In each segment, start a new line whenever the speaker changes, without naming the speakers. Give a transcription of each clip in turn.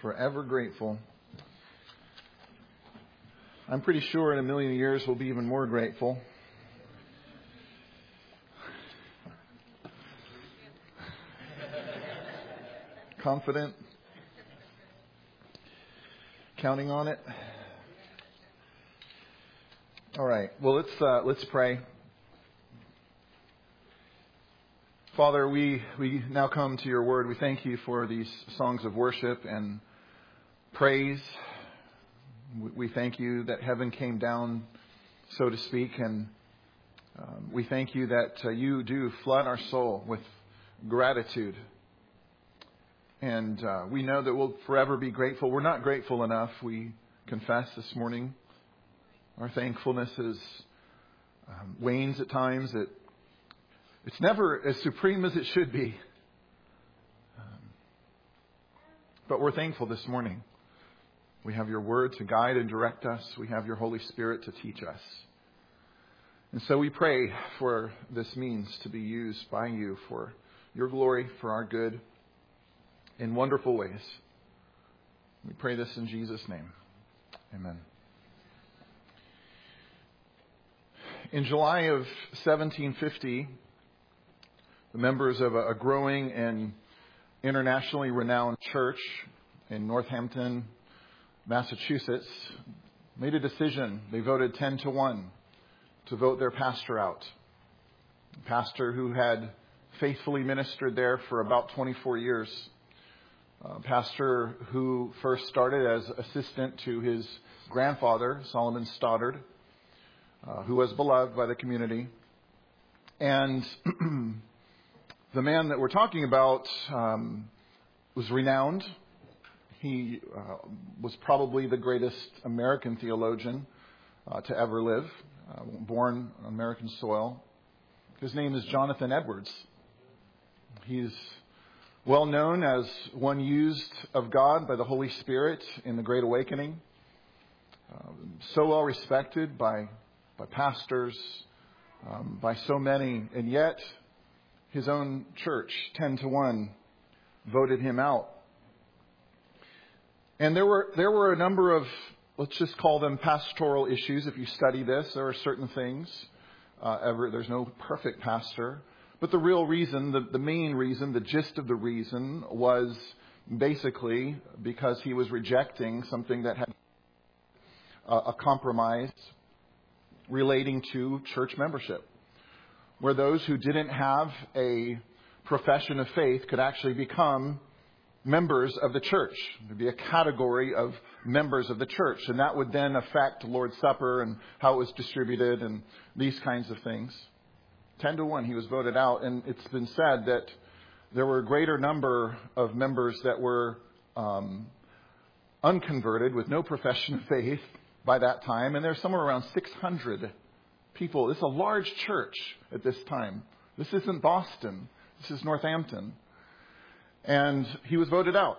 Forever grateful. I'm pretty sure in a million years we'll be even more grateful. Confident? Counting on it? All right. Well, let's pray. Father, we now come to your word. We thank you for these songs of worship and praise. We thank you that heaven came down, so to speak, and we thank you that you do flood our soul with gratitude. And we know that we'll forever be grateful. We're not grateful enough, we confess this morning. Our thankfulness wanes at times. It's never as supreme as it should be. But we're thankful this morning. We have your word to guide and direct us. We have your Holy Spirit to teach us. And so we pray for this means to be used by you for your glory, for our good, in wonderful ways. We pray this in Jesus' name. Amen. In July of 1750, the members of a growing and internationally renowned church in Northampton, Massachusetts, made a decision. They voted 10-1 to vote their pastor out. A pastor who had faithfully ministered there for about 24 years. A pastor who first started as assistant to his grandfather, Solomon Stoddard, who was beloved by the community. And the man that we're talking about was renowned. He was probably the greatest American theologian to ever live, born on American soil. His name is Jonathan Edwards. He's well known as one used of God by the Holy Spirit in the Great Awakening. So well respected by pastors, by so many, and yet his own church, 10-1, voted him out. And there were a number of, let's just call them pastoral issues. If you study this, there are certain things. There's no perfect pastor. But the real reason, the main reason, the gist of the reason was basically because he was rejecting something that had a compromise relating to church membership, where those who didn't have a profession of faith could actually become members of the church. There'd be a category of members of the church, and that would then affect Lord's Supper and how it was distributed and these kinds of things. 10-1, he was voted out, and it's been said that there were a greater number of members that were unconverted with no profession of faith by that time, and there's somewhere around 600 people. This is a large church at this time. This isn't Boston. This is Northampton. And he was voted out.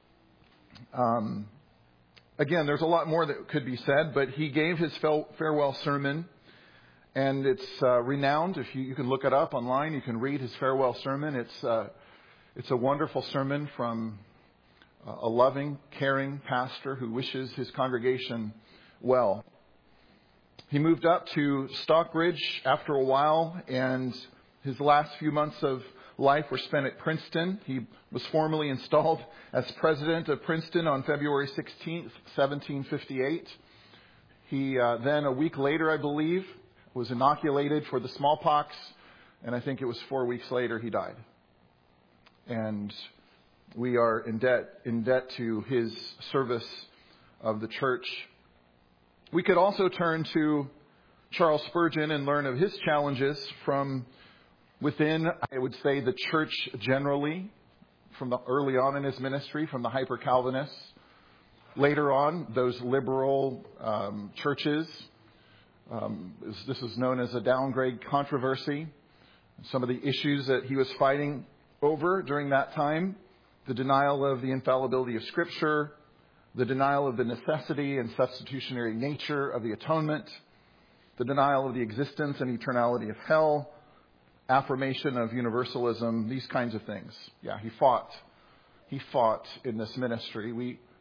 Again, there's a lot more that could be said, but he gave his farewell sermon, and it's renowned. If you can look it up online, you can read his farewell sermon. It's a wonderful sermon from a loving, caring pastor who wishes his congregation well. He moved up to Stockbridge after a while, and his last few months of life were spent at Princeton. He was formally installed as president of Princeton on February 16th, 1758. He then, a week later, I believe, was inoculated for the smallpox, and I think it was 4 weeks later he died. And we are in debt to his service of the church. We could also turn to Charles Spurgeon and learn of his challenges from within, I would say, the church generally, from the early on in his ministry, from the hyper-Calvinists. Later on, those liberal churches, this is known as a downgrade controversy. Some of the issues that he was fighting over during that time, the denial of the infallibility of Scripture, the denial of the necessity and substitutionary nature of the atonement, the denial of the existence and eternality of hell, affirmation of universalism, these kinds of things. Yeah, he fought in this ministry.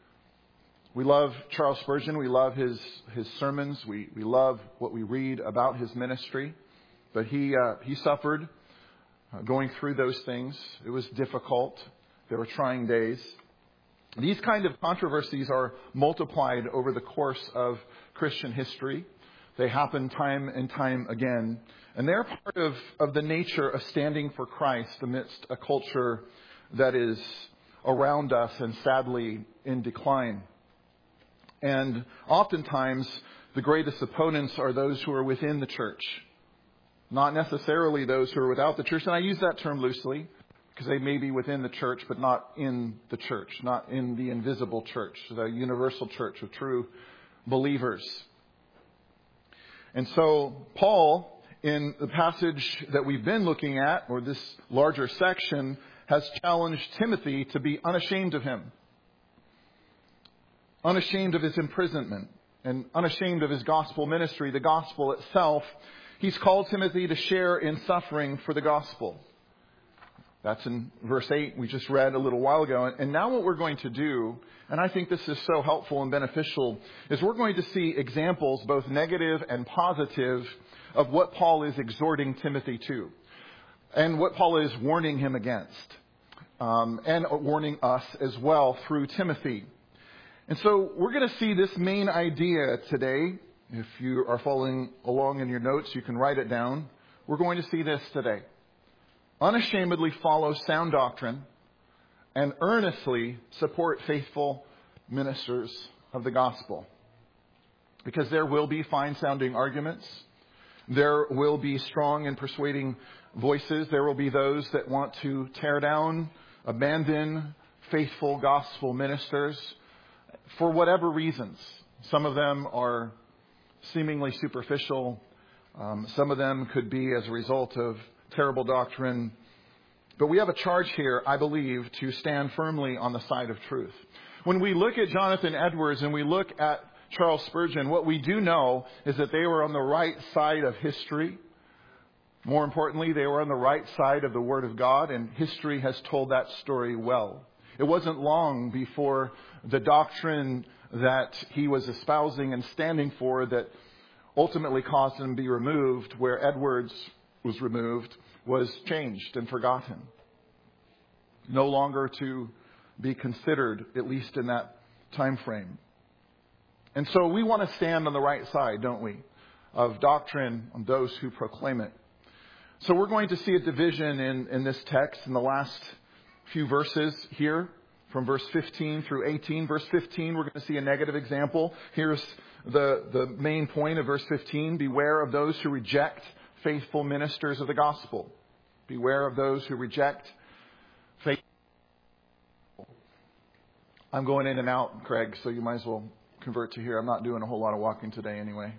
We love Charles Spurgeon. We love his sermons. We love what we read about his ministry. But he suffered going through those things. It was difficult. There were trying days. These kind of controversies are multiplied over the course of Christian history. They happen time and time again. And they're part of the nature of standing for Christ amidst a culture that is around us and sadly in decline. And oftentimes, the greatest opponents are those who are within the church, not necessarily those who are without the church. And I use that term loosely, because they may be within the church, but not in the church, not in the invisible church, the universal church of true believers. And so Paul, in the passage that we've been looking at, or this larger section, has challenged Timothy to be unashamed of him, unashamed of his imprisonment, and unashamed of his gospel ministry, the gospel itself. He's called Timothy to share in suffering for the gospel. That's in verse 8 we just read a little while ago. And now what we're going to do, and I think this is so helpful and beneficial, is we're going to see examples, both negative and positive, of what Paul is exhorting Timothy to, and what Paul is warning him against, and warning us as well through Timothy. And so we're going to see this main idea today. If you are following along in your notes, you can write it down. We're going to see this today. Unashamedly follow sound doctrine and earnestly support faithful ministers of the gospel. Because there will be fine-sounding arguments. There will be strong and persuading voices. There will be those that want to tear down, abandon faithful gospel ministers for whatever reasons. Some of them are seemingly superficial. Some of them could be as a result of terrible doctrine. But we have a charge here, I believe, to stand firmly on the side of truth. When we look at Jonathan Edwards and we look at Charles Spurgeon, what we do know is that they were on the right side of history. More importantly, they were on the right side of the Word of God, and history has told that story well. It wasn't long before the doctrine that he was espousing and standing for that ultimately caused him to be removed, where Edwards was removed, was changed and forgotten. No longer to be considered, at least in that time frame. And so we want to stand on the right side, don't we, of doctrine on those who proclaim it. So we're going to see a division in this text in the last few verses here, from verse 15 through 18. Verse 15, we're going to see a negative example. Here's the main point of verse 15. Beware of those who reject faithful ministers of the gospel. Beware of those who reject faithful. I'm going in and out, Craig, so you might as well convert to here. I'm not doing a whole lot of walking today anyway.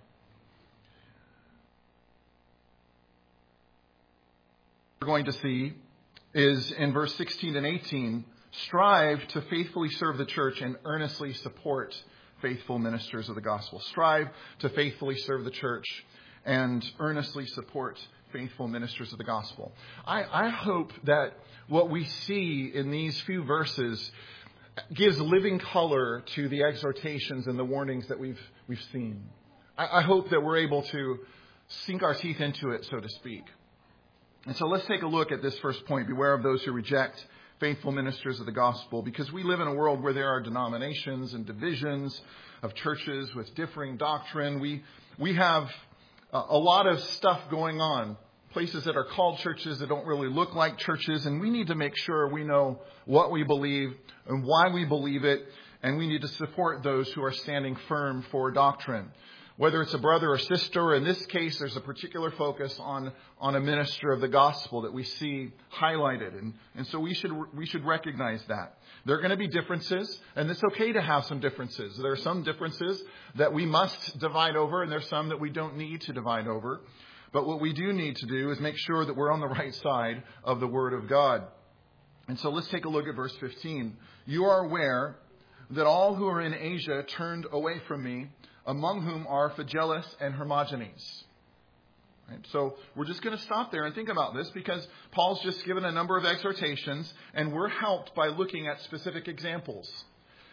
What we're going to see is in verse 16 and 18, strive to faithfully serve the church and earnestly support faithful ministers of the gospel. Strive to faithfully serve the church and earnestly support faithful ministers of the gospel. I hope that what we see in these few verses gives living color to the exhortations and the warnings that we've seen. I hope that we're able to sink our teeth into it, so to speak. And so let's take a look at this first point. Beware of those who reject faithful ministers of the gospel, because we live in a world where there are denominations and divisions of churches with differing doctrine. We have a lot of stuff going on, places that are called churches that don't really look like churches, and we need to make sure we know what we believe and why we believe it, and we need to support those who are standing firm for doctrine. Whether it's a brother or sister, in this case, there's a particular focus on a minister of the gospel that we see highlighted. And so we should recognize that. There are going to be differences, and it's okay to have some differences. There are some differences that we must divide over, and there's some that we don't need to divide over. But what we do need to do is make sure that we're on the right side of the Word of God. And so let's take a look at verse 15. You are aware that all who are in Asia turned away from me, among whom are Phygellus and Hermogenes. Right? So we're just going to stop there and think about this, because Paul's just given a number of exhortations, and we're helped by looking at specific examples.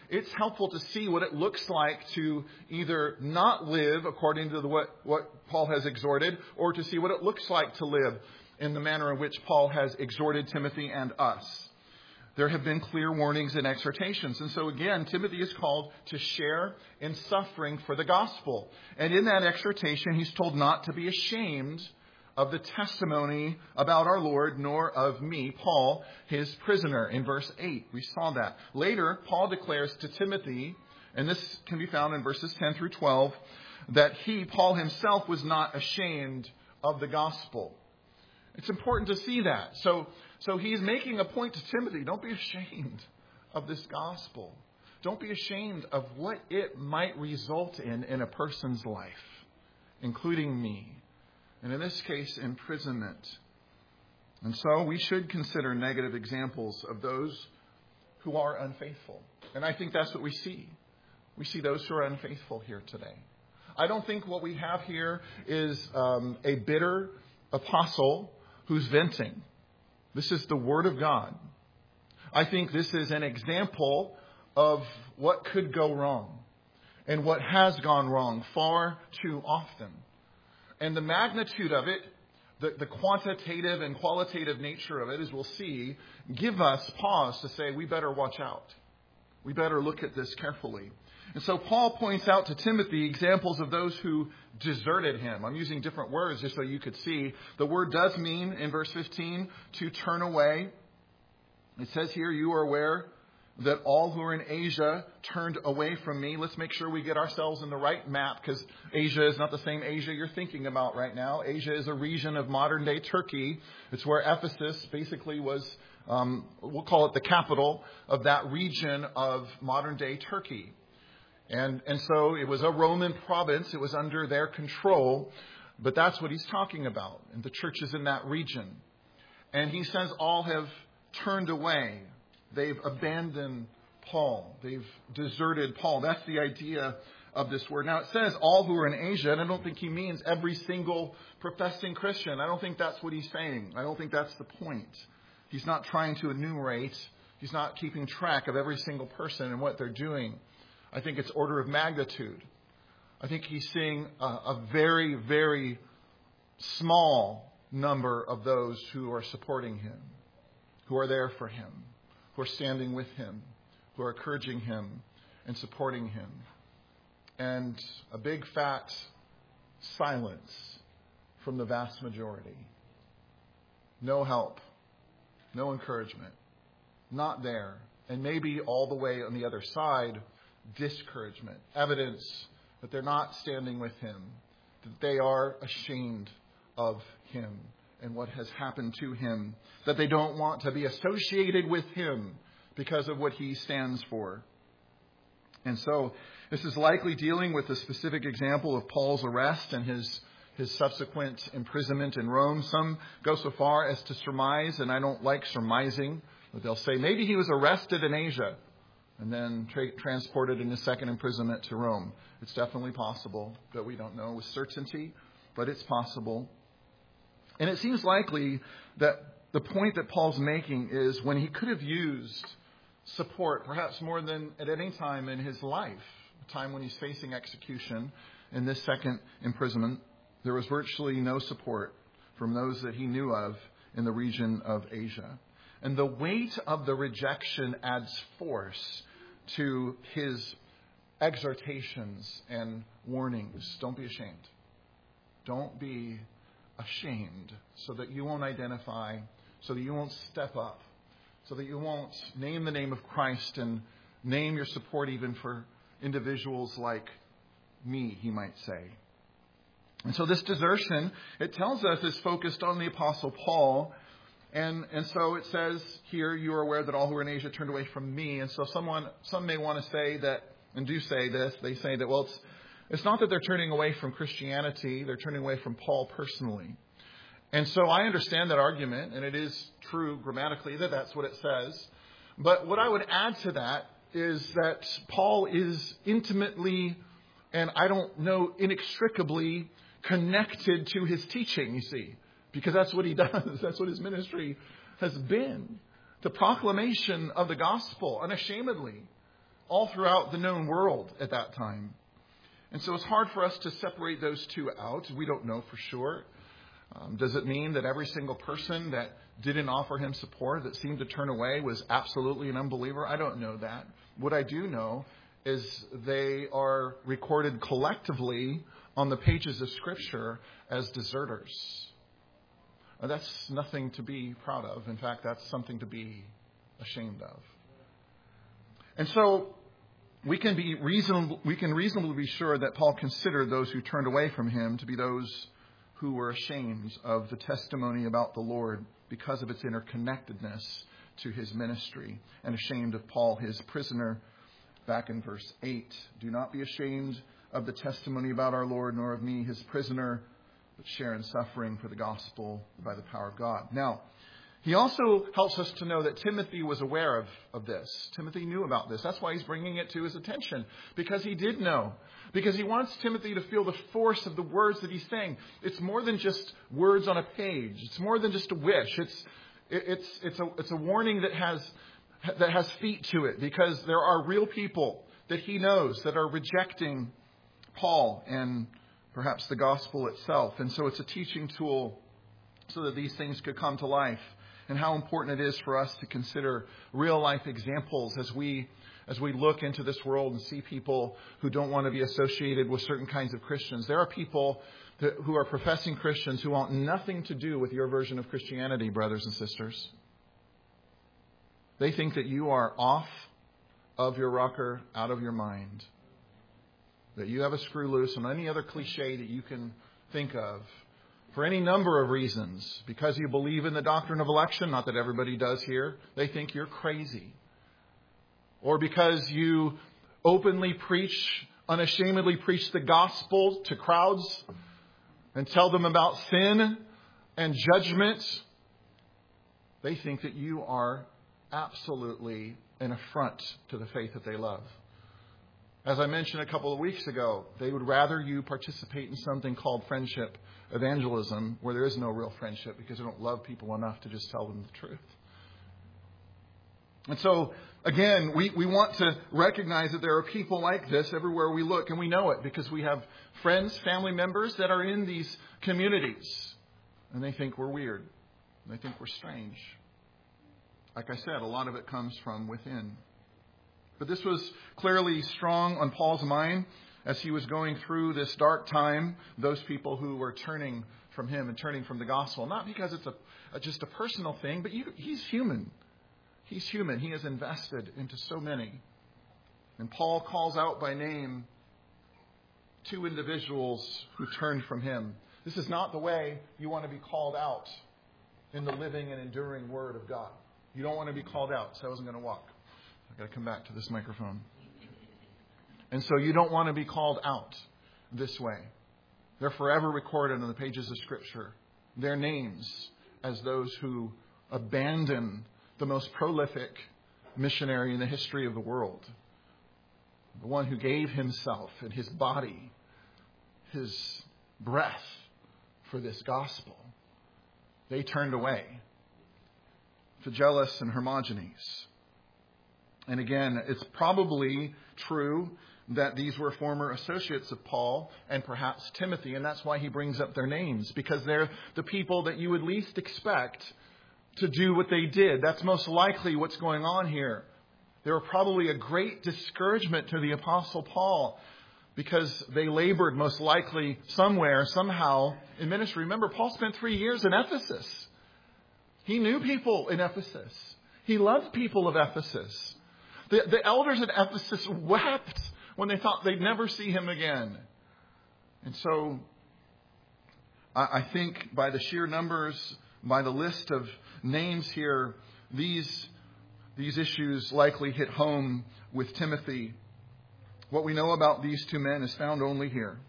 it's helpful to see what it looks like to either not live according to what Paul has exhorted, or to see what it looks like to live in the manner in which Paul has exhorted Timothy and us. There have been clear warnings and exhortations. And so again, Timothy is called to share in suffering for the gospel. And in that exhortation, he's told not to be ashamed of the testimony about our Lord, nor of me, Paul, his prisoner, in verse 8. We saw that. Later, Paul declares to Timothy, and this can be found in verses 10 through 12, that he, Paul himself, was not ashamed of the gospel. It's important to see that. So he's making a point to Timothy. Don't be ashamed of this gospel. Don't be ashamed of what it might result in a person's life, including me. And in this case, imprisonment. And so we should consider negative examples of those who are unfaithful. And I think that's what we see. We see those who are unfaithful here today. I don't think what we have here is a bitter apostle who's venting. This is the Word of God. I think this is an example of what could go wrong and what has gone wrong far too often. And the magnitude of it, the quantitative and qualitative nature of it, as we'll see, give us pause to say we better watch out. We better look at this carefully. And so Paul points out to Timothy examples of those who deserted him. I'm using different words just so you could see. The word does mean, in verse 15, to turn away. It says here, you are aware that all who are in Asia turned away from me. Let's make sure we get ourselves in the right map, because Asia is not the same Asia you're thinking about right now. Asia is a region of modern-day Turkey. It's where Ephesus basically was, we'll call it the capital of that region of modern-day Turkey. And so it was a Roman province. It was under their control. But that's what he's talking about. And the churches in that region. And he says all have turned away. They've abandoned Paul. They've deserted Paul. That's the idea of this word. Now it says all who are in Asia. And I don't think he means every single professing Christian. I don't think that's what he's saying. I don't think that's the point. He's not trying to enumerate. He's not keeping track of every single person and what they're doing. I think it's order of magnitude. I think he's seeing a very, very small number of those who are supporting him, who are there for him, who are standing with him, who are encouraging him and supporting him. And a big fat silence from the vast majority. No help, no encouragement, not there. And maybe all the way on the other side, discouragement, evidence that they're not standing with him, that they are ashamed of him and what has happened to him, that they don't want to be associated with him because of what he stands for. And so this is likely dealing with a specific example of Paul's arrest and his subsequent imprisonment in Rome. Some go so far as to surmise, and I don't like surmising, but they'll say maybe he was arrested in Asia and then transported in his second imprisonment to Rome. It's definitely possible, but we don't know with certainty, but it's possible. And it seems likely that the point that Paul's making is when he could have used support, perhaps more than at any time in his life, a time when he's facing execution in this second imprisonment, there was virtually no support from those that he knew of in the region of Asia. And the weight of the rejection adds force to his exhortations and warnings. Don't be ashamed. Don't be ashamed, so that you won't identify, so that you won't step up, so that you won't name the name of Christ and name your support even for individuals like me, he might say. And so this desertion, it tells us, is focused on the Apostle Paul. And so it says here, you are aware that all who are in Asia turned away from me. And so some may want to say that, and do say this, they say that, well, it's not that they're turning away from Christianity, they're turning away from Paul personally. And so I understand that argument, and it is true grammatically that that's what it says. But what I would add to that is that Paul is intimately, and I don't know, inextricably connected to his teaching, you see. Because that's what he does. That's what his ministry has been. The proclamation of the gospel unashamedly. all throughout the known world at that time. And so it's hard for us to separate those two out. We don't know for sure. Does it mean that every single person that didn't offer him support, that seemed to turn away, was absolutely an unbeliever? I don't know that. What I do know is they are recorded collectively on the pages of Scripture as deserters. That's nothing to be proud of. In fact, that's something to be ashamed of. And so we can reasonably be sure that Paul considered those who turned away from him to be those who were ashamed of the testimony about the Lord because of its interconnectedness to his ministry, and ashamed of Paul, his prisoner. Back in verse 8, do not be ashamed of the testimony about our Lord, nor of me, his prisoner, but share in suffering for the gospel by the power of God. Now, he also helps us to know that Timothy was aware of this. Timothy knew about this. That's why he's bringing it to his attention, because he did know. Because he wants Timothy to feel the force of the words that he's saying. It's more than just words on a page. It's more than just a wish. It's a warning that has feet to it, because there are real people that he knows that are rejecting Paul and perhaps the gospel itself. And so it's a teaching tool so that these things could come to life. And how important it is for us to consider real life examples as we look into this world and see people who don't want to be associated with certain kinds of Christians. There are people who are professing Christians who want nothing to do with your version of Christianity, brothers and sisters. They think that you are off of your rocker, out of your mind. That you have a screw loose on any other cliche that you can think of. For any number of reasons. Because you believe in the doctrine of election, not that everybody does here. They think you're crazy. Or because you openly unashamedly preach the gospel to crowds and tell them about sin and judgment. They think that you are absolutely an affront to the faith that they love. As I mentioned a couple of weeks ago, they would rather you participate in something called friendship evangelism, where there is no real friendship because they don't love people enough to just tell them the truth. And so, again, we want to recognize that there are people like this everywhere we look, and we know it because we have friends, family members that are in these communities, and they think we're weird. They think we're strange. Like I said, a lot of it comes from within. But this was clearly strong on Paul's mind as he was going through this dark time, those people who were turning from him and turning from the gospel. Not because it's just a personal thing, but he's human. He's human. He is invested into so many. And Paul calls out by name 2 individuals who turned from him. This is not the way you want to be called out in the living and enduring Word of God. You don't want to be called out, so I wasn't going to walk. I've got to come back to this microphone. And so you don't want to be called out this way. They're forever recorded on the pages of Scripture. Their names as those who abandon the most prolific missionary in the history of the world. The one who gave himself and his body, his breath for this gospel. They turned away. Phygellus and Hermogenes. And again, it's probably true that these were former associates of Paul and perhaps Timothy, and that's why he brings up their names, because they're the people that you would least expect to do what they did. That's most likely what's going on here. They were probably a great discouragement to the Apostle Paul because they labored most likely somewhere, somehow in ministry. Remember, Paul spent 3 years in Ephesus. He knew people in Ephesus. He loved people of Ephesus. The elders at Ephesus wept when they thought they'd never see him again. And so I think by the sheer numbers, by the list of names here, these issues likely hit home with Timothy. What we know about these 2 men is found only here.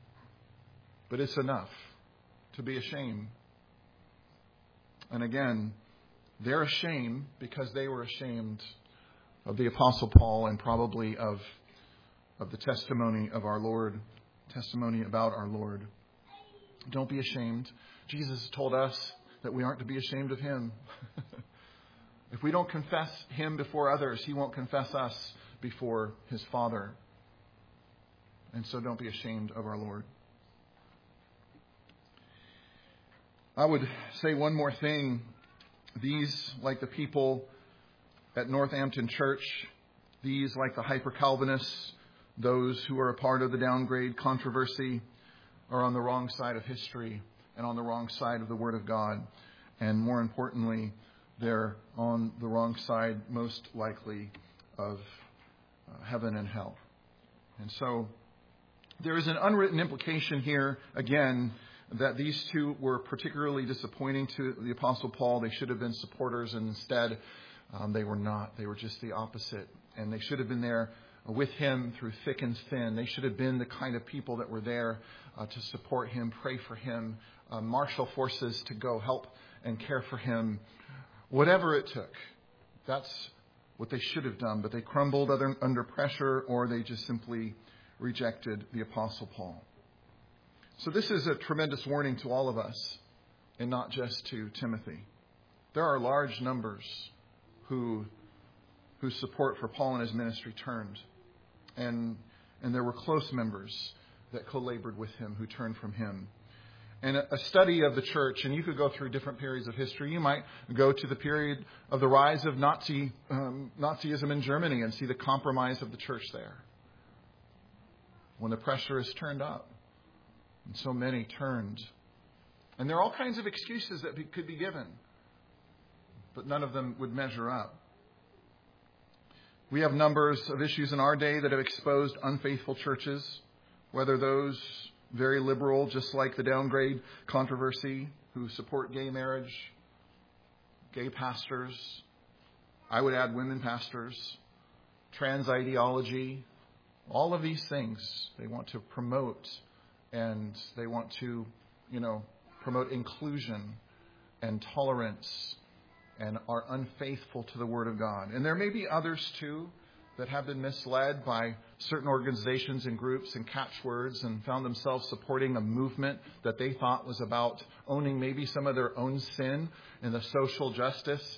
But it's enough to be ashamed. And again, they're ashamed because they were ashamed of the Apostle Paul and probably of the testimony of our Lord, testimony about our Lord. Don't be ashamed. Jesus told us that we aren't to be ashamed of Him. If we don't confess Him before others, He won't confess us before his Father. And so don't be ashamed of our Lord. I would say one more thing. These, like the people at Northampton Church, these, like the hyper-Calvinists, those who are a part of the downgrade controversy, are on the wrong side of history and on the wrong side of the Word of God. And more importantly, they're on the wrong side, most likely, of heaven and hell. And so there is an unwritten implication here, again, that these two were particularly disappointing to the Apostle Paul. They should have been supporters, and instead they were not. They were just the opposite. And they should have been there with him through thick and thin. They should have been the kind of people that were there to support him, pray for him, marshal forces to go help and care for him, whatever it took. That's what they should have done. But they crumbled under pressure, or they just simply rejected the Apostle Paul. So this is a tremendous warning to all of us, and not just to Timothy. There are large numbers whose support for Paul and his ministry turned. And there were close members that co-labored with him who turned from him. And a study of the church, and you could go through different periods of history. You might go to the period of the rise of Nazism in Germany and see the compromise of the church there, when the pressure is turned up. And so many turned. And there are all kinds of excuses that could be given, but none of them would measure up. We have numbers of issues in our day that have exposed unfaithful churches, whether those very liberal, just like the downgrade controversy, who support gay marriage, gay pastors, I would add women pastors, trans ideology, all of these things they want to promote. And they want to, promote inclusion and tolerance, and are unfaithful to the Word of God. And there may be others, too, that have been misled by certain organizations and groups and catchwords and found themselves supporting a movement that they thought was about owning maybe some of their own sin in the social justice,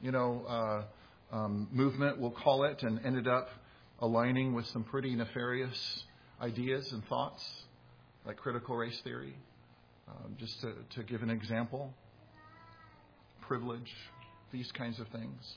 movement, we'll call it, and ended up aligning with some pretty nefarious ideas and thoughts, like critical race theory, just to give an example, privilege, these kinds of things.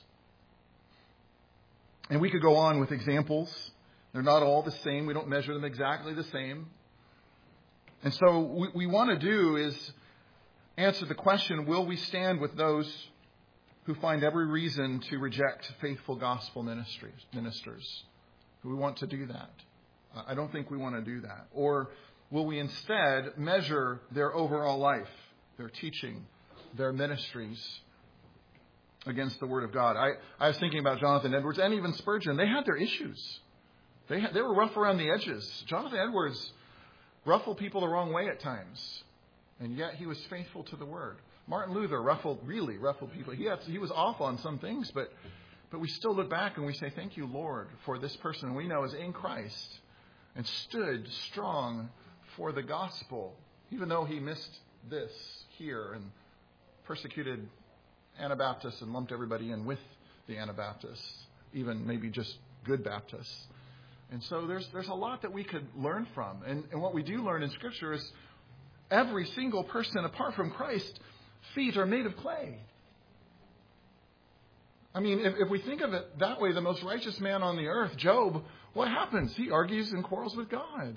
And we could go on with examples. They're not all the same. We don't measure them exactly the same. And so what we want to do is answer the question, will we stand with those who find every reason to reject faithful gospel ministers? Do we want to do that? I don't think we want to do that. Or will we instead measure their overall life, their teaching, their ministries against the Word of God? I was thinking about Jonathan Edwards and even Spurgeon. They had their issues. They were rough around the edges. Jonathan Edwards ruffled people the wrong way at times, and yet he was faithful to the Word. Martin Luther really ruffled people. He was off on some things, but we still look back and we say, thank you, Lord, for this person we know is in Christ and stood strong for the gospel, even though he missed this here and persecuted Anabaptists and lumped everybody in with the Anabaptists, even maybe just good Baptists. And so there's a lot that we could learn from. And what we do learn in Scripture is every single person apart from Christ, feet are made of clay. I mean, if we think of it that way, the most righteous man on the earth, Job, what happens? He argues and quarrels with God.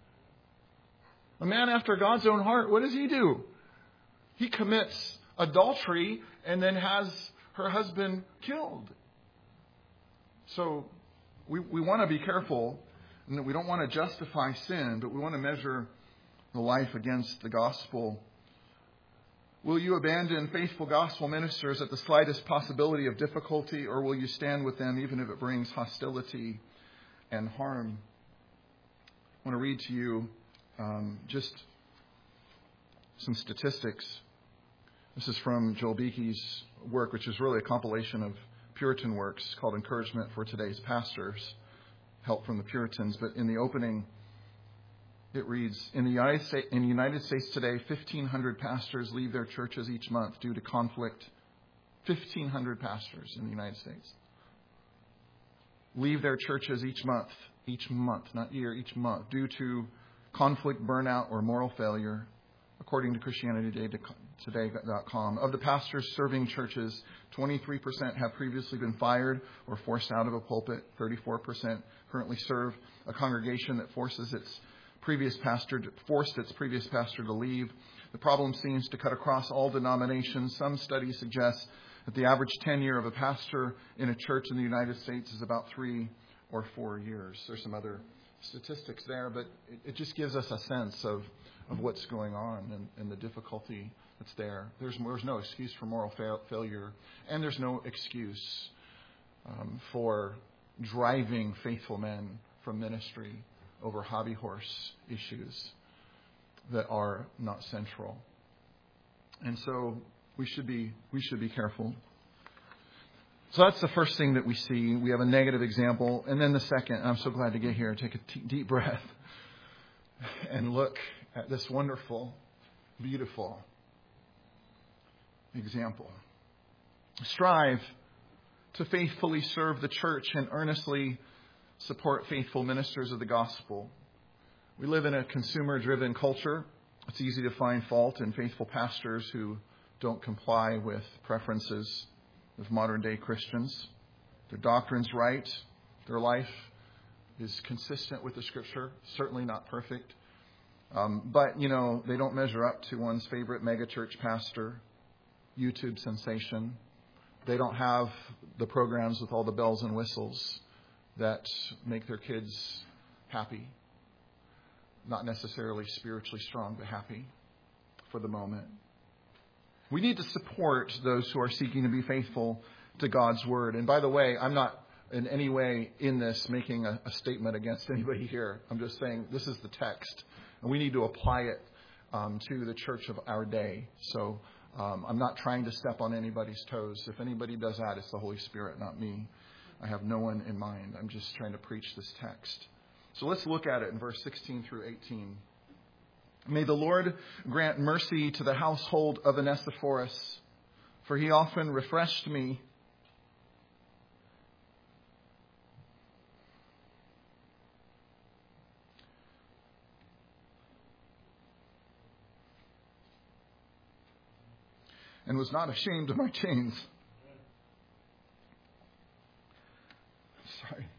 A man after God's own heart, what does he do? He commits adultery and then has her husband killed. So we want to be careful. And we don't want to justify sin, but we want to measure the life against the gospel. Will you abandon faithful gospel ministers at the slightest possibility of difficulty, or will you stand with them even if it brings hostility and harm? I want to read to you just some statistics. This is from Joel Beeke's work, which is really a compilation of Puritan works called Encouragement for Today's Pastors, help from the Puritans. But in the opening, it reads, in the United States today, 1,500 pastors leave their churches each month due to conflict. 1,500 pastors in the United States. leave their churches each month, not year, each month, due to conflict, burnout, or moral failure, according to ChristianityToday.com. Of the pastors serving churches, 23% have previously been fired or forced out of a pulpit. 34% currently serve a congregation that forced its previous pastor to leave. The problem seems to cut across all denominations. Some studies suggest that the average tenure of a pastor in a church in the United States is about 3 or 4 years. There's some other statistics there, but it just gives us a sense of what's going on and the difficulty that's there. There's no excuse for moral failure, and there's no excuse for driving faithful men from ministry over hobby horse issues that are not central. And so we should be careful. So that's the first thing that we see. We have a negative example. And then the second, I'm so glad to get here. Take a deep breath and look at this wonderful, beautiful example. Strive to faithfully serve the church and earnestly support faithful ministers of the gospel. We live in a consumer-driven culture. It's easy to find fault in faithful pastors who don't comply with preferences of modern-day Christians. Their doctrine's right. Their life is consistent with the Scripture. Certainly not perfect. But, they don't measure up to one's favorite megachurch pastor, YouTube sensation. They don't have the programs with all the bells and whistles that make their kids happy. Not necessarily spiritually strong, but happy for the moment. We need to support those who are seeking to be faithful to God's Word. And by the way, I'm not in any way in this making a statement against anybody here. I'm just saying this is the text, and we need to apply it to the church of our day. So I'm not trying to step on anybody's toes. If anybody does that, it's the Holy Spirit, not me. I have no one in mind. I'm just trying to preach this text. So let's look at it in verse 16 through 18. May the Lord grant mercy to the household of Onesiphorus, for he often refreshed me. And was not ashamed of my chains. Sorry.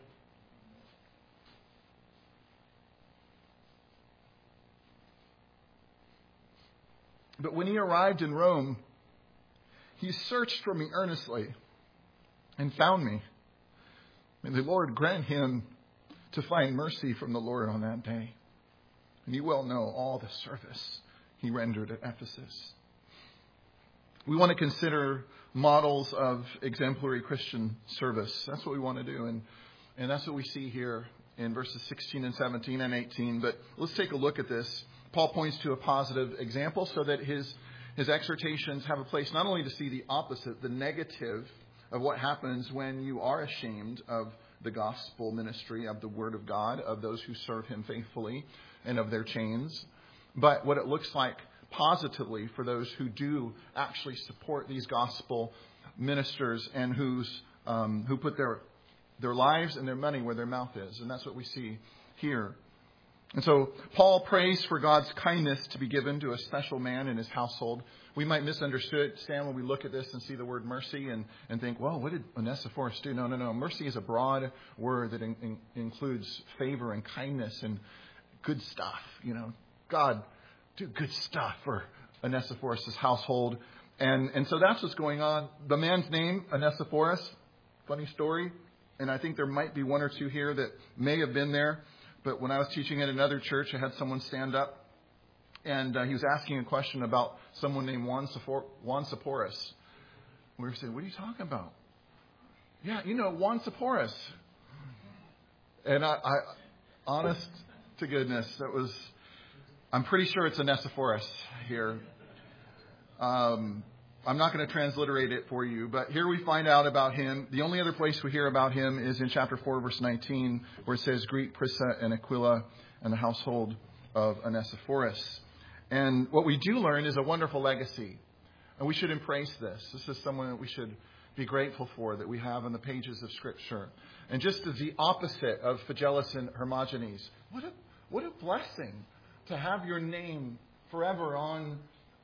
But when he arrived in Rome, he searched for me earnestly and found me. May the Lord grant him to find mercy from the Lord on that day. And you well know all the service he rendered at Ephesus. We want to consider models of exemplary Christian service. That's what we want to do. And that's what we see here in verses 16 and 17 and 18. But let's take a look at this. Paul points to a positive example so that his exhortations have a place not only to see the opposite, the negative of what happens when you are ashamed of the gospel ministry, of the Word of God, of those who serve Him faithfully, and of their chains, but what it looks like positively for those who do actually support these gospel ministers and who put their lives and their money where their mouth is. And that's what we see here. And so Paul prays for God's kindness to be given to a special man in his household. We might misunderstand when we look at this and see the word mercy and think, well, what did Onesiphorus do? No. Mercy is a broad word that includes favor and kindness and good stuff. God do good stuff for Onesiphorus' household. And so that's what's going on. The man's name, Onesiphorus, funny story. And I think there might be one or two here that may have been there. But when I was teaching at another church, I had someone stand up, and he was asking a question about someone named Juan Sepphoris. We were saying, what are you talking about? Yeah, Juan Sepphoris. And I honest to goodness, I'm pretty sure it's Onesiphorus here. I'm not going to transliterate it for you, but here we find out about him. The only other place we hear about him is in chapter 4, verse 19, where it says, greet Prisca and Aquila and the household of Onesiphorus. And what we do learn is a wonderful legacy. And we should embrace this. This is someone that we should be grateful for that we have in the pages of Scripture. And just as the opposite of Phygellus and Hermogenes, what a blessing to have your name forever on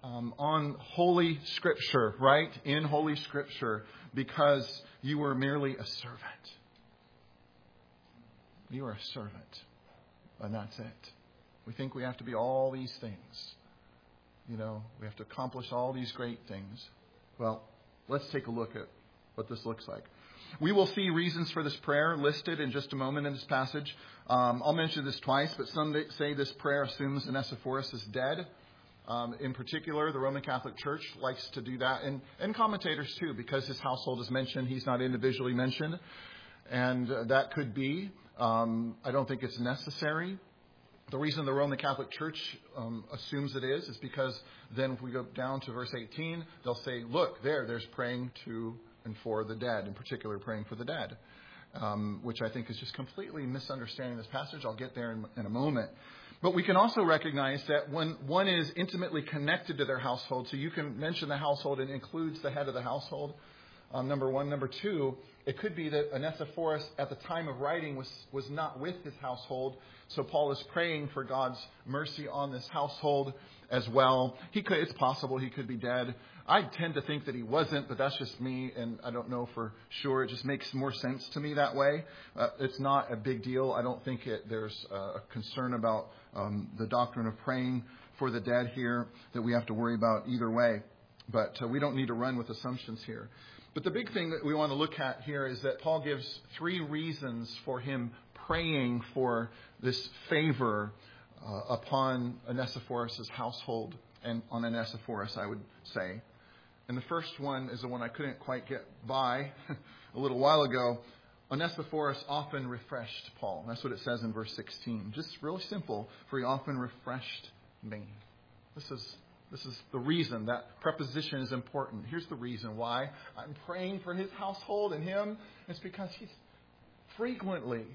Holy Scripture, right? In Holy Scripture, because you were merely a servant. You are a servant. And that's it. We think we have to be all these things. We have to accomplish all these great things. Well, let's take a look at what this looks like. We will see reasons for this prayer listed in just a moment in this passage. I'll mention this twice, but some say this prayer assumes Onesiphorus is dead. In particular, the Roman Catholic Church likes to do that, and commentators too, because his household is mentioned. He's not individually mentioned, and that could be. I don't think it's necessary. The reason the Roman Catholic Church assumes it is because then if we go down to verse 18, they'll say, look, there's praying to and for the dead, in particular praying for the dead, which I think is just completely misunderstanding this passage. I'll get there in a moment. But we can also recognize that when one is intimately connected to their household, so you can mention the household and includes the head of the household, number one. Number two, it could be that Onesiphorus at the time of writing was not with his household. So Paul is praying for God's mercy on this household as well. It's possible he could be dead. I tend to think that he wasn't, but that's just me, and I don't know for sure. It just makes more sense to me that way. It's not a big deal. I don't think there's a concern about the doctrine of praying for the dead here that we have to worry about either way. But we don't need to run with assumptions here. But the big thing that we want to look at here is that Paul gives 3 reasons for him praying for this favor upon Onesiphorus' household and on Onesiphorus, I would say. And the first one is the one I couldn't quite get by a little while ago. Onesiphorus often refreshed Paul. That's what it says in verse 16. Just really simple, for he often refreshed me. This is the reason. That preposition is important. Here's the reason why I'm praying for his household and him. It's because he's frequently,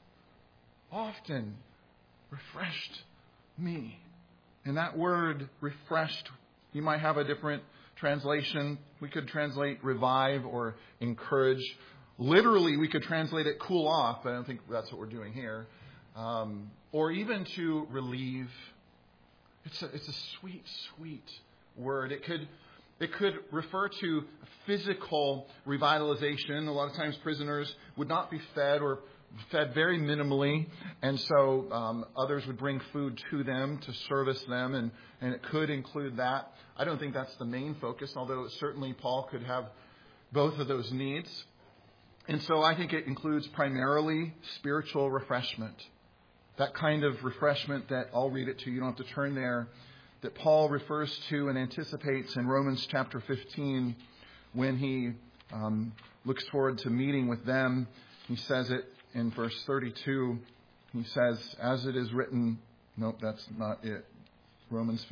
often refreshed me. And that word refreshed, you might have a different translation. We could translate revive or encourage. Literally, we could translate it cool off, but I don't think that's what we're doing here. Or even to relieve. It's a sweet, sweet word. It could refer to physical revitalization. A lot of times prisoners would not be fed or fed very minimally, and so others would bring food to them to service them, and it could include that. I don't think that's the main focus, although certainly Paul could have both of those needs. And so I think it includes primarily spiritual refreshment. That kind of refreshment that, I'll read it to you, you don't have to turn there, that Paul refers to and anticipates in Romans chapter 15 when he looks forward to meeting with them. He says it in verse 32. He says, as it is written, nope, that's not it. Romans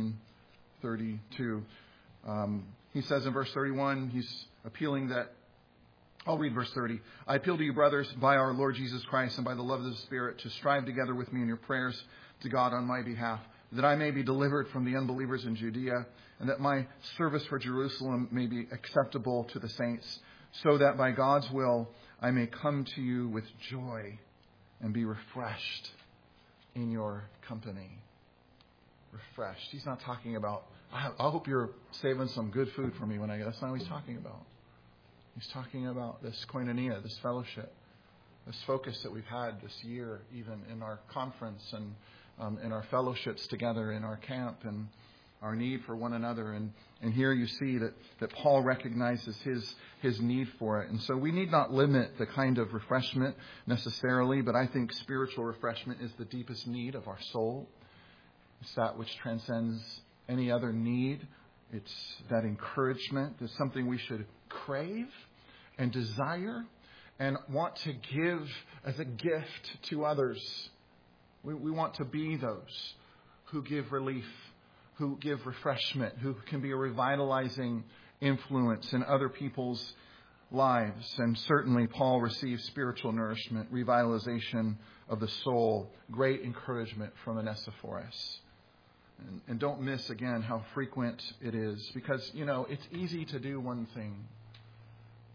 15:32. He says in verse 31, he's appealing that, I'll read verse 30. I appeal to you, brothers, by our Lord Jesus Christ and by the love of the Spirit, to strive together with me in your prayers to God on my behalf, that I may be delivered from the unbelievers in Judea, and that my service for Jerusalem may be acceptable to the saints, so that by God's will I may come to you with joy and be refreshed in your company. Refreshed. He's not talking about, I hope you're saving some good food for me when I get. That's not what he's talking about. He's talking about this koinonia, this fellowship, this focus that we've had this year, even in our conference and in our fellowships together in our camp, and our need for one another. And here you see that Paul recognizes his need for it. And so we need not limit the kind of refreshment necessarily, but I think spiritual refreshment is the deepest need of our soul. It's that which transcends any other need. It's that encouragement. It's something we should crave and desire and want to give as a gift to others. We want to be those who give relief, who give refreshment, who can be a revitalizing influence in other people's lives. And certainly Paul receives spiritual nourishment, revitalization of the soul, great encouragement from Onesiphorus. And don't miss, again, how frequent it is. Because, it's easy to do one thing.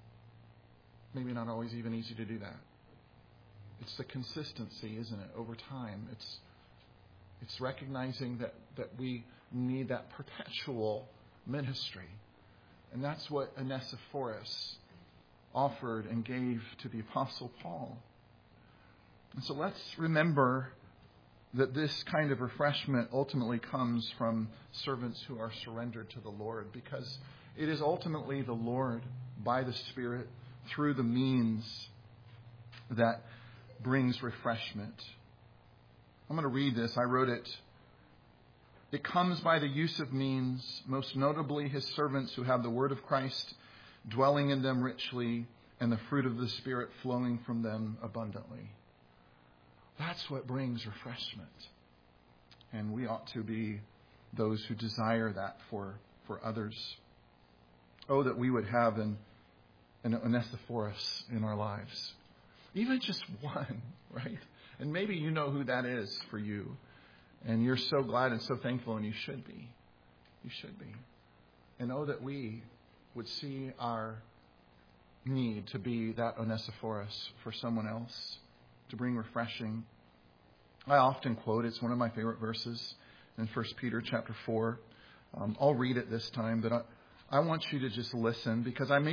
maybe not always even easy to do that. It's the consistency, isn't it, over time. It's recognizing that we need that perpetual ministry. And that's what Onesiphorus offered and gave to the Apostle Paul. And so let's remember that this kind of refreshment ultimately comes from servants who are surrendered to the Lord, because it is ultimately the Lord, by the Spirit, through the means that brings refreshment. I'm going to read this. I wrote it. It comes by the use of means, most notably his servants who have the word of Christ dwelling in them richly and the fruit of the Spirit flowing from them abundantly. That's what brings refreshment. And we ought to be those who desire that for others. Oh, that we would have an Onesiphorus in our lives. Even just one, right? And maybe you know who that is for you. And you're so glad and so thankful, and you should be. You should be. And oh, that we would see our need to be that Onesiphorus for someone else, to bring refreshing. I often quote, it's one of my favorite verses in 1 Peter chapter 4. I'll read it this time, but I want you to just listen, because I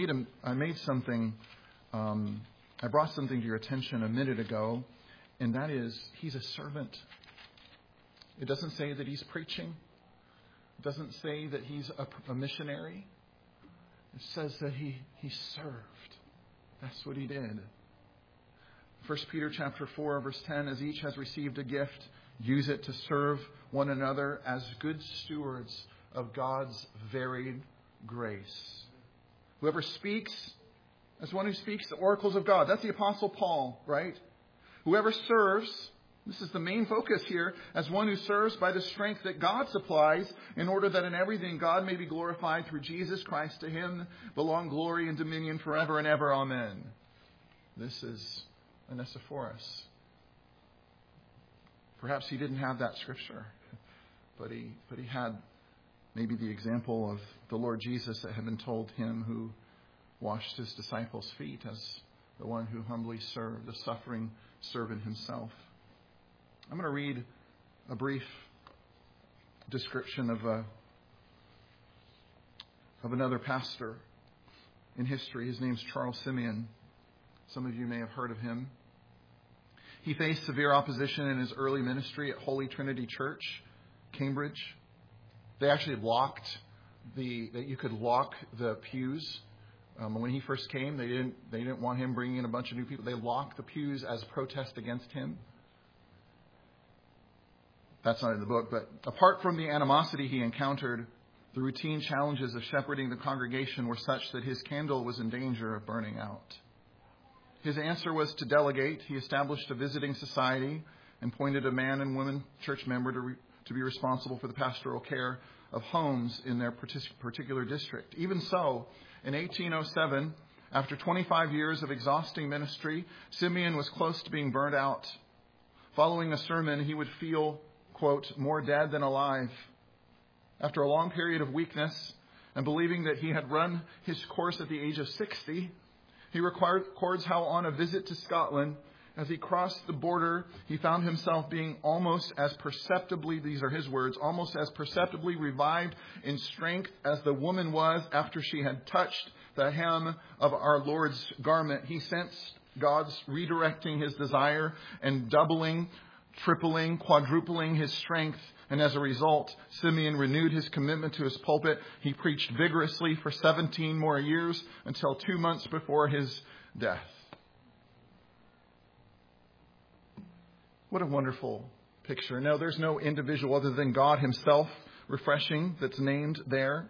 brought something to your attention a minute ago, and that is, he's a servant. It doesn't say that he's preaching. It doesn't say that he's a missionary. It says that he served. That's what he did. 1 Peter chapter 4, verse 10, as each has received a gift, use it to serve one another as good stewards of God's varied grace. Whoever speaks, as one who speaks the oracles of God. That's the Apostle Paul, right? Whoever serves, this is the main focus here, as one who serves by the strength that God supplies, in order that in everything God may be glorified through Jesus Christ. To him belong glory and dominion forever and ever. Amen. This is Onesiphorus. Perhaps he didn't have that scripture, but he had maybe the example of the Lord Jesus that had been told him, who washed his disciples' feet as the one who humbly served, the suffering servant himself. I'm going to read a brief description of another pastor in history. His name's Charles Simeon. Some of you may have heard of him. He faced severe opposition in his early ministry at Holy Trinity Church, Cambridge. They actually that you could lock the pews. When he first came, they didn't want him bringing in a bunch of new people. They locked the pews as a protest against him. That's not in the book, but apart from the animosity he encountered, the routine challenges of shepherding the congregation were such that his candle was in danger of burning out. His answer was to delegate. He established a visiting society and appointed a man and woman church member to be responsible for the pastoral care of homes in their particular district. Even so, in 1807, after 25 years of exhausting ministry, Simeon was close to being burned out. Following a sermon, he would feel, quote, more dead than alive. After a long period of weakness, and believing that he had run his course at the age of 60, he records how on a visit to Scotland, as he crossed the border, he found himself being almost as perceptibly, these are his words, almost as perceptibly revived in strength as the woman was after she had touched the hem of our Lord's garment. He sensed God's redirecting his desire and doubling, tripling, quadrupling his strength. And as a result, Simeon renewed his commitment to his pulpit. He preached vigorously for 17 more years until 2 months before his death. What a wonderful picture. No, there's no individual other than God himself refreshing that's named there.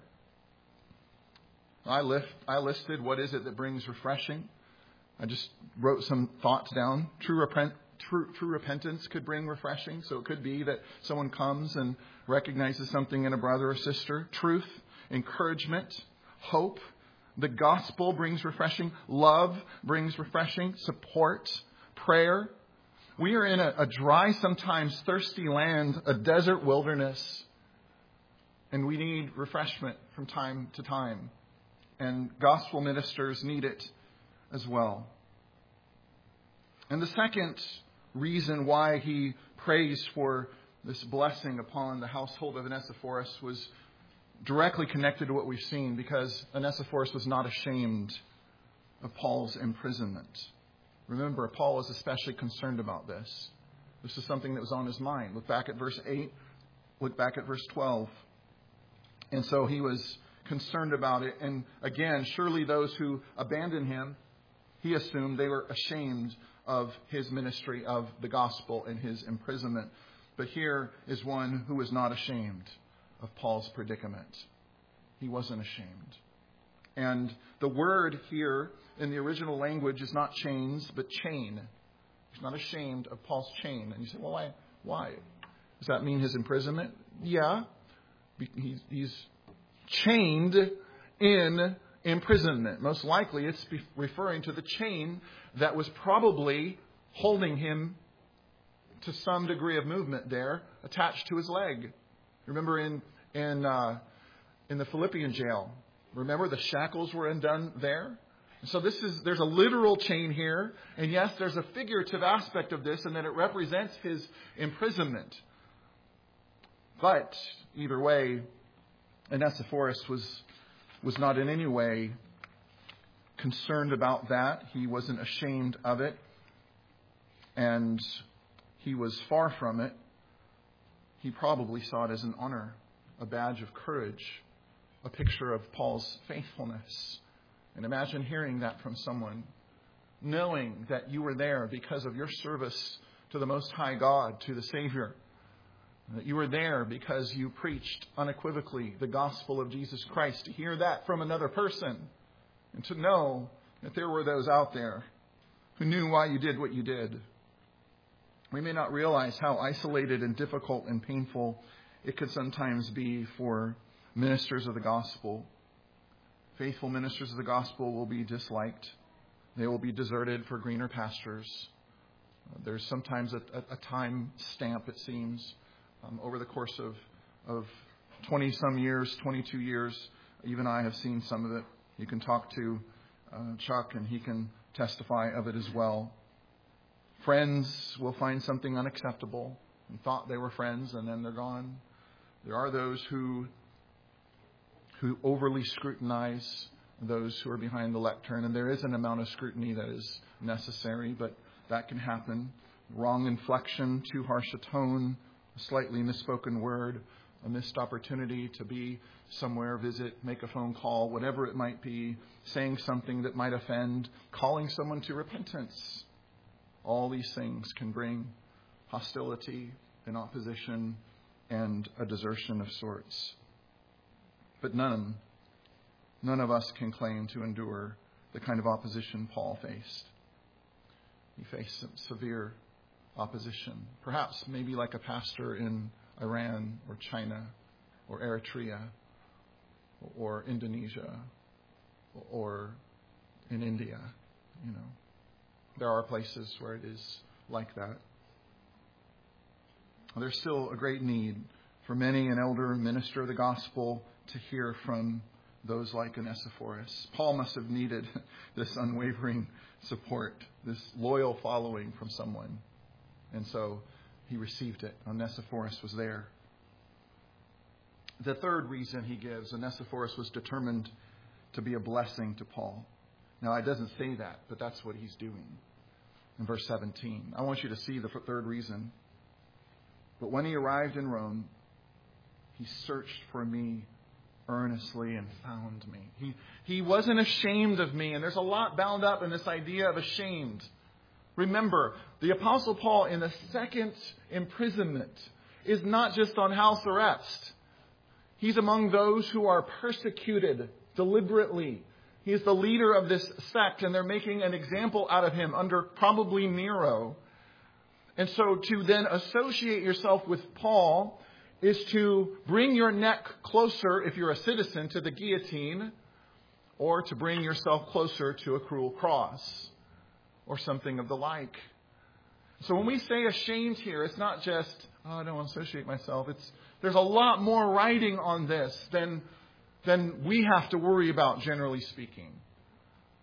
I listed what is it that brings refreshing. I just wrote some thoughts down. True repentance could bring refreshing. So it could be that someone comes and recognizes something in a brother or sister. Truth, encouragement, hope. The gospel brings refreshing. Love brings refreshing. Support, prayer. We are in a dry, sometimes thirsty land, a desert wilderness, and we need refreshment from time to time. And gospel ministers need it as well. And the second reason why he prays for this blessing upon the household of Onesiphorus was directly connected to what we've seen, because Onesiphorus was not ashamed of Paul's imprisonment. Remember, Paul was especially concerned about this. This is something that was on his mind. Look back at verse 8. Look back at verse 12. And so he was concerned about it. And again, surely those who abandoned him, he assumed they were ashamed of his ministry of the gospel and his imprisonment. But here is one who is not ashamed of Paul's predicament. He wasn't ashamed. And the word here in the original language is not chains, but chain. He's not ashamed of Paul's chain. And you say, well, why? Does that mean his imprisonment? Yeah. He's chained in imprisonment. Most likely it's referring to the chain that was probably holding him to some degree of movement there, attached to his leg. Remember in the Philippian jail, remember the shackles were undone there? So there's a literal chain here, and yes, there's a figurative aspect of this, and that it represents his imprisonment. But either way, Onesiphorus was not in any way concerned about that. He wasn't ashamed of it, and he was far from it. He probably saw it as an honor, a badge of courage, a picture of Paul's faithfulness. And imagine hearing that from someone, knowing that you were there because of your service to the Most High God, to the Savior. That you were there because you preached unequivocally the gospel of Jesus Christ. To hear that from another person, and to know that there were those out there who knew why you did what you did. We may not realize how isolated and difficult and painful it could sometimes be for ministers of the gospel. Faithful ministers of the gospel will be disliked. They will be deserted for greener pastures. There's sometimes a time stamp, it seems, over the course of 20-some years, 22 years. Even I have seen some of it. You can talk to Chuck, and he can testify of it as well. Friends will find something unacceptable and thought they were friends, and then they're gone. There are those who overly scrutinize those who are behind the lectern, and there is an amount of scrutiny that is necessary, but that can happen. Wrong inflection, too harsh a tone, a slightly misspoken word, a missed opportunity to be somewhere, visit, make a phone call, whatever it might be, saying something that might offend, calling someone to repentance. All these things can bring hostility and opposition and a desertion of sorts. But none of us can claim to endure the kind of opposition Paul faced. He faced some severe opposition, perhaps maybe like a pastor in Iran or China or Eritrea or Indonesia or in India. There are places where it is like that. There's still a great need for many an elder minister of the gospel to hear from those like Onesiphorus. Paul must have needed this unwavering support, this loyal following from someone. And so he received it. Onesiphorus was there. The third reason he gives, Onesiphorus was determined to be a blessing to Paul. Now, it doesn't say that, but that's what he's doing in verse 17. I want you to see the third reason. But when he arrived in Rome, he searched for me earnestly and found me. He wasn't ashamed of me. And there's a lot bound up in this idea of ashamed. Remember, the Apostle Paul in the second imprisonment is not just on house arrest. He's among those who are persecuted deliberately. He is the leader of this sect, and they're making an example out of him under probably Nero. And so to then associate yourself with Paul is to bring your neck closer, if you're a citizen, to the guillotine, or to bring yourself closer to a cruel cross, or something of the like. So when we say ashamed here, it's not just, I don't want to associate myself. There's a lot more writing on this than we have to worry about, generally speaking.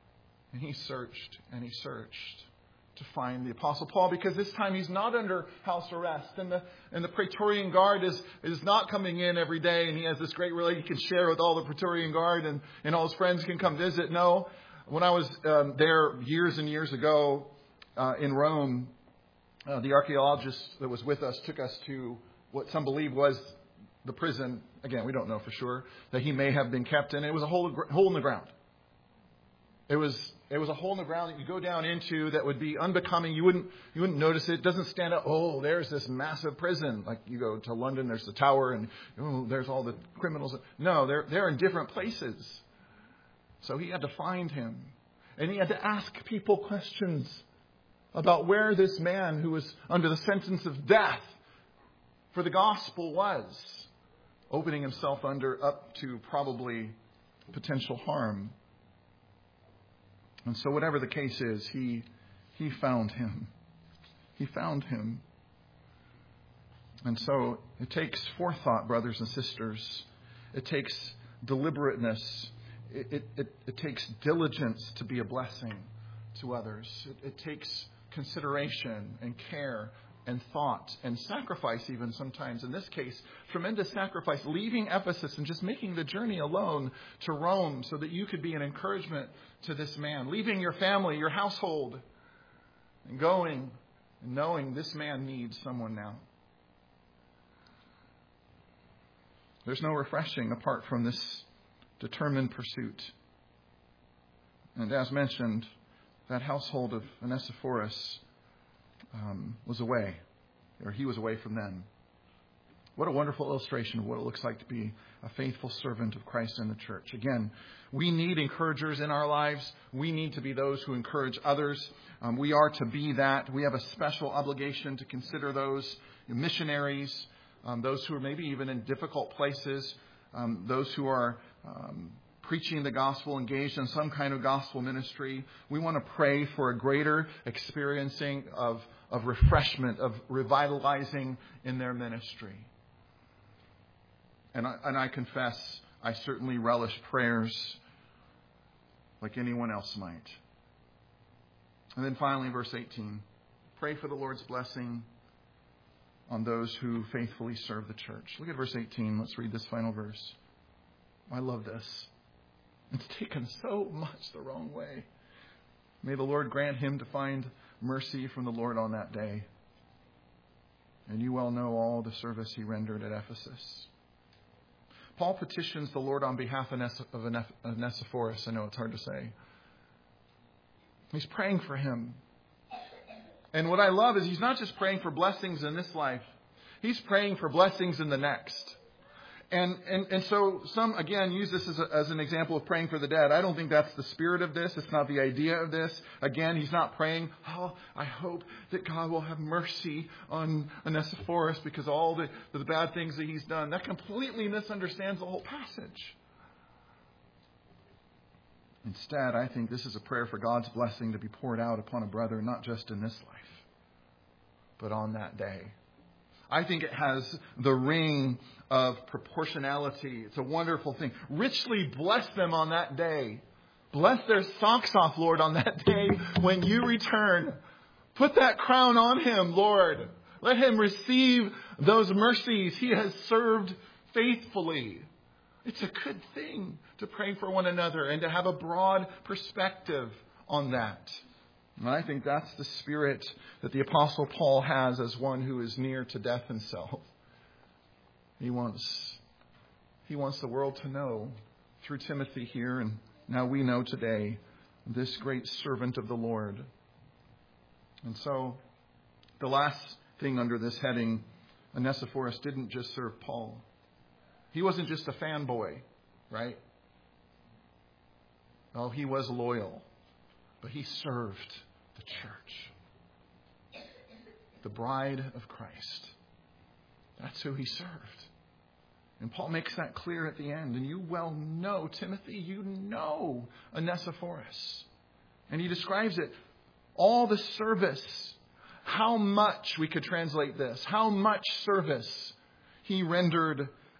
And he searched and he searched to find the Apostle Paul, because this time he's not under house arrest, and the Praetorian Guard is not coming in every day, and he has this great relationship he can share with all the Praetorian Guard, and all his friends can come visit. No, when I was there years and years ago in Rome, the archaeologist that was with us took us to what some believe was the prison. Again, we don't know for sure, that he may have been kept in. It was a hole in the ground. It was a hole in the ground that you go down into that would be unbecoming. You wouldn't notice it. It doesn't stand out. Oh, there's this massive prison. Like you go to London, there's the tower, and there's all the criminals. No, they're in different places. So he had to find him, and he had to ask people questions about where this man who was under the sentence of death for the gospel was, opening himself up to probably potential harm. And so whatever the case is, he found him. He found him. And so it takes forethought, brothers and sisters. It takes deliberateness. It takes diligence to be a blessing to others. It takes consideration and care and thought and sacrifice, even sometimes. In this case, tremendous sacrifice, leaving Ephesus and just making the journey alone to Rome so that you could be an encouragement to this man, leaving your family, your household, and going and knowing this man needs someone now. There's no refreshing apart from this determined pursuit. And as mentioned, that household of Onesiphorus was away, or he was away from them. What a wonderful illustration of what it looks like to be a faithful servant of Christ in the church. Again, we need encouragers in our lives. We need to be those who encourage others. We are to be that. We have a special obligation to consider those missionaries, those who are maybe even in difficult places, those who are preaching the gospel, engaged in some kind of gospel ministry. We want to pray for a greater experiencing of refreshment, of revitalizing in their ministry. And I confess, I certainly relish prayers like anyone else might. And then finally, verse 18. Pray for the Lord's blessing on those who faithfully serve the church. Look at verse 18. Let's read this final verse. I love this. It's taken so much the wrong way. May the Lord grant him to find mercy from the Lord on that day. And you well know all the service he rendered at Ephesus. Paul petitions the Lord on behalf of Onesiphorus. I know it's hard to say. He's praying for him. And what I love is he's not just praying for blessings in this life. He's praying for blessings in the next. And so some, again, use this as an example of praying for the dead. I don't think that's the spirit of this. It's not the idea of this. Again, he's not praying, oh, I hope that God will have mercy on Onesiphorus because all the bad things that he's done. That completely misunderstands the whole passage. Instead, I think this is a prayer for God's blessing to be poured out upon a brother, not just in this life, but on that day. I think it has the ring of proportionality. It's a wonderful thing. Richly bless them on that day. Bless their socks off, Lord, on that day when you return. Put that crown on him, Lord. Let him receive those mercies he has served faithfully. It's a good thing to pray for one another and to have a broad perspective on that. And I think that's the spirit that the Apostle Paul has as one who is near to death himself. He wants the world to know through Timothy here, and now we know today, this great servant of the Lord. And so, the last thing under this heading, Onesiphorus didn't just serve Paul. He wasn't just a fanboy, right? Oh, he was loyal, but he served the church, the bride of Christ. That's who he served. And Paul makes that clear at the end. And you well know, Timothy, you know Onesiphorus. And he describes it, all the service, how much, we could translate this, how much service he rendered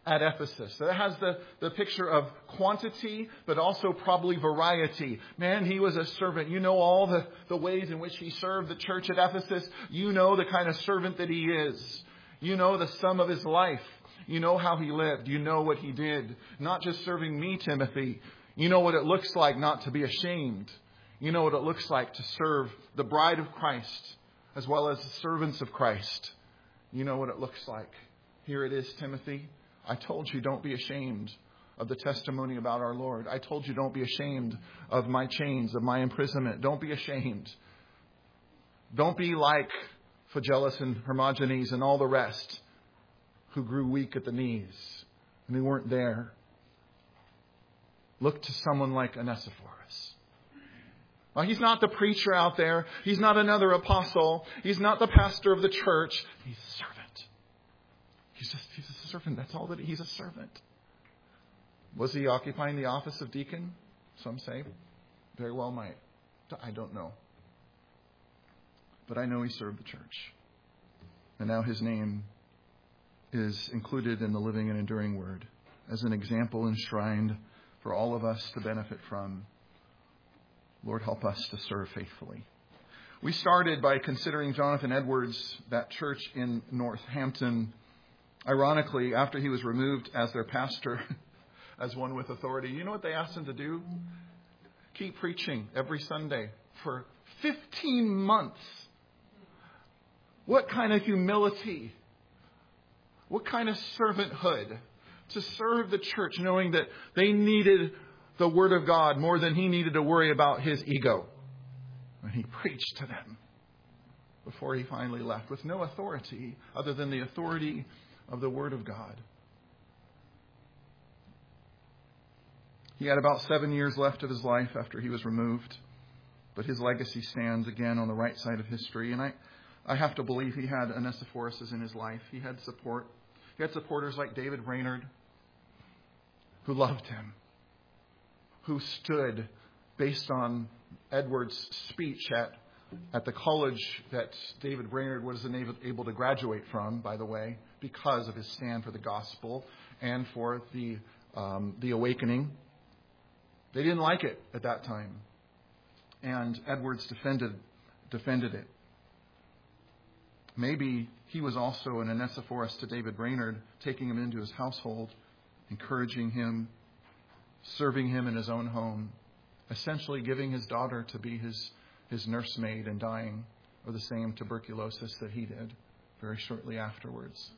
at Ephesus. That has the picture of quantity, but also probably variety. Man, he was a servant. You know all the ways in which he served the church at Ephesus. You know the kind of servant that he is. You know the sum of his life. You know how he lived. You know what he did. Not just serving me, Timothy. You know what it looks like not to be ashamed. You know what it looks like to serve the bride of Christ as well as the servants of Christ. You know what it looks like. Here it is, Timothy. I told you don't be ashamed of the testimony about our Lord. I told you don't be ashamed of my chains, of my imprisonment. Don't be ashamed. Don't be like Phygellus and Hermogenes and all the rest who grew weak at the knees and who weren't there. Look to someone like Onesiphorus. Well, he's not the preacher out there. He's not another apostle. He's not the pastor of the church. He's a servant. He's a servant. That's all that he's a servant. Was he occupying the office of deacon? Some say. Very well might. I don't know. But I know he served the church. And now his name is included in the living and enduring word as an example enshrined for all of us to benefit from. Lord, help us to serve faithfully. We started by considering Jonathan Edwards, that church in Northampton. Ironically, after he was removed as their pastor, as one with authority, you know what they asked him to do? Keep preaching every Sunday for 15 months. What kind of humility? What kind of servanthood to serve the church, knowing that they needed the Word of God more than he needed to worry about his ego. And he preached to them before he finally left with no authority other than the authority of the Word of God. He had about 7 years left of his life after he was removed, but his legacy stands again on the right side of history. And I have to believe he had Onesiphorus in his life. He had support. He had supporters like David Brainerd who loved him, who stood based on Edwards' speech at the college that David Brainerd was able to graduate from, by the way, because of his stand for the gospel and for the awakening. They didn't like it at that time, and Edwards defended it. Maybe he was also an Onesiphorus to David Brainerd, taking him into his household, encouraging him, serving him in his own home, essentially giving his daughter to be his nursemaid and dying of the same tuberculosis that he did very shortly afterwards.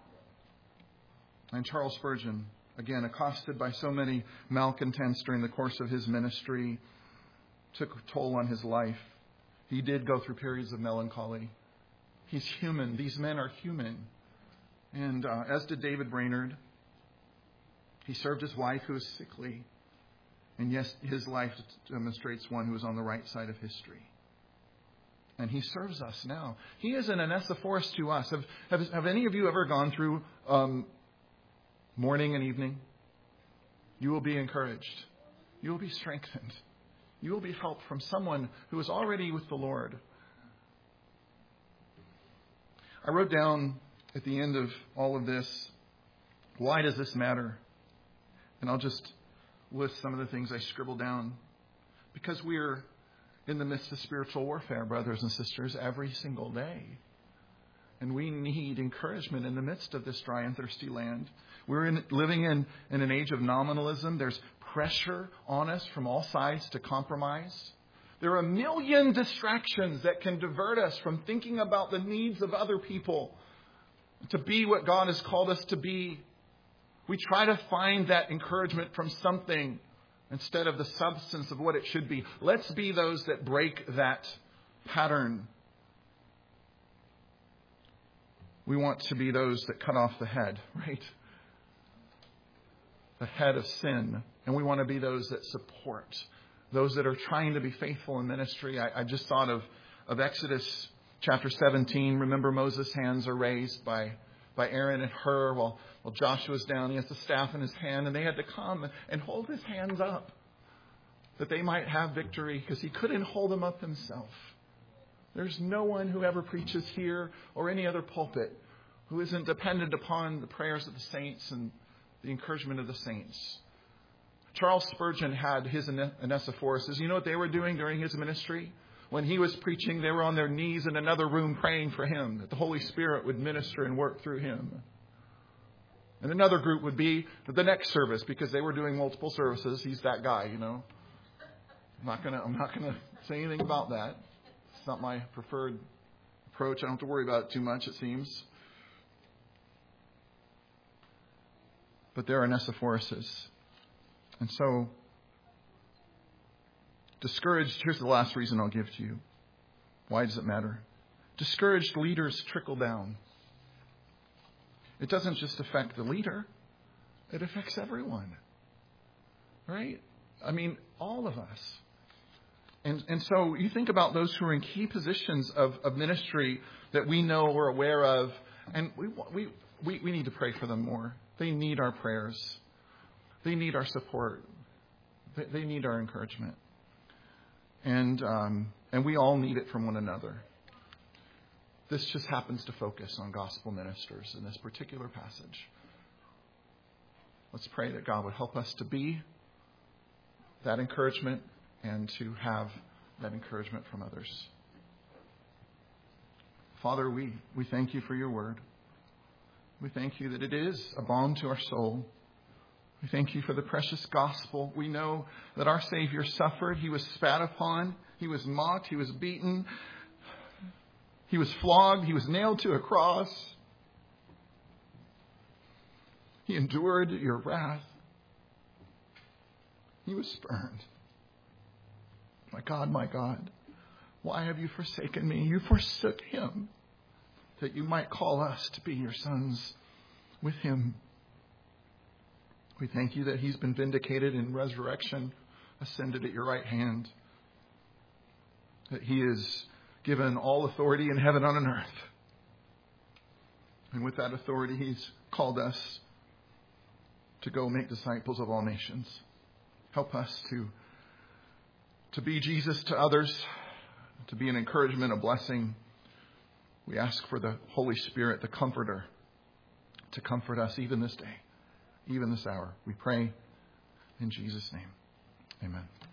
And Charles Spurgeon, again, accosted by so many malcontents during the course of his ministry, took a toll on his life. He did go through periods of melancholy. He's human. These men are human. And as did David Brainerd. He served his wife who was sickly. And yes, his life demonstrates one who is on the right side of history. And he serves us now. He is an Onesiphorus to us. Have any of you ever gone through morning and evening? You will be encouraged. You will be strengthened. You will be helped from someone who is already with the Lord. I wrote down at the end of all of this, why does this matter? And I'll just list some of the things I scribbled down. Because we're in the midst of spiritual warfare, brothers and sisters, every single day. And we need encouragement in the midst of this dry and thirsty land. We're living in an age of nominalism. There's pressure on us from all sides to compromise. There are a million distractions that can divert us from thinking about the needs of other people to be what God has called us to be. We try to find that encouragement from something instead of the substance of what it should be. Let's be those that break that pattern. We want to be those that cut off the head, right? The head of sin. And we want to be those that support, those that are trying to be faithful in ministry. I just thought of Exodus chapter 17. Remember, Moses' hands are raised by Aaron and Hur while Joshua's down. He has the staff in his hand, and they had to come and hold his hands up that they might have victory because he couldn't hold them up himself. There's no one who ever preaches here or any other pulpit who isn't dependent upon the prayers of the saints and the encouragement of the saints. Charles Spurgeon had his Onesiphorus. You know what they were doing during his ministry? When he was preaching, they were on their knees in another room praying for him, that the Holy Spirit would minister and work through him. And another group would be at the next service, because they were doing multiple services. He's that guy, you know. I'm not gonna say anything about that. It's not my preferred approach. I don't have to worry about it too much, it seems. But there are Onesiphoroses. And so, discouraged, here's the last reason I'll give to you. Why does it matter? Discouraged leaders trickle down. It doesn't just affect the leader. It affects everyone. Right? I mean, all of us. And so you think about those who are in key positions of ministry that we know or aware of, and we need to pray for them more. They need our prayers. They need our support. They need our encouragement. And we all need it from one another. This just happens to focus on gospel ministers in this particular passage. Let's pray that God would help us to be that encouragement and to have that encouragement from others. Father, we thank you for your word. We thank you that it is a balm to our soul. We thank you for the precious gospel. We know that our Savior suffered. He was spat upon. He was mocked. He was beaten. He was flogged. He was nailed to a cross. He endured your wrath. He was spurned. My God, why have you forsaken me? You forsook him that you might call us to be your sons with him. We thank you that he's been vindicated in resurrection, ascended at your right hand, that he is given all authority in heaven and on earth. And with that authority, he's called us to go make disciples of all nations. Help us to be Jesus to others, to be an encouragement, a blessing. We ask for the Holy Spirit, the Comforter, to comfort us even this day, even this hour. We pray in Jesus' name. Amen.